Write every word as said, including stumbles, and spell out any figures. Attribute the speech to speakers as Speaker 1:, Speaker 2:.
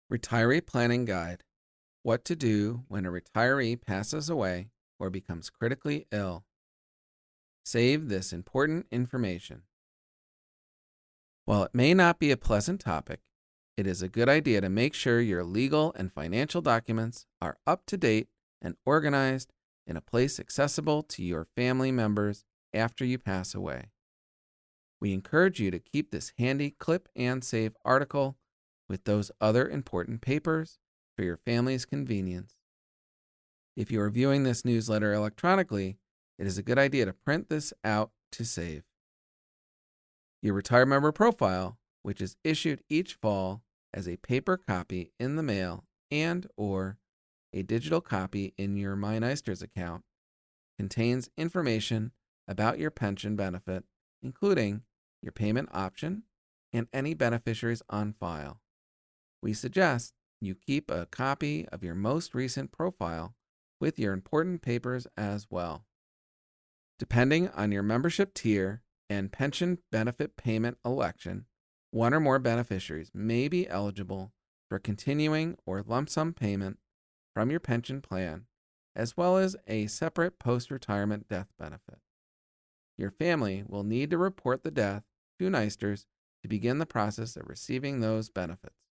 Speaker 1: Retiree Planning Guide: What to do when a retiree passes away or becomes critically ill. Save this important information. While it may not be a pleasant topic, it is a good idea to make sure your legal and financial documents are up to date and organized in a place accessible to your family members after you pass away. We encourage you to keep this handy clip and save article with those other important papers for your family's convenience. If you are viewing this newsletter electronically, it is a good idea to print this out to save. Your retired member profile, which is issued each fall as a paper copy in the mail and or a digital copy in your MyNeisters account, contains information about your pension benefit, including your payment option and any beneficiaries on file. We suggest you keep a copy of your most recent profile with your important papers as well. Depending on your membership tier and pension benefit payment election, one or more beneficiaries may be eligible for continuing or lump sum payment from your pension plan, as well as a separate post-retirement death benefit. Your family will need to report the death to Neisters to begin the process of receiving those benefits.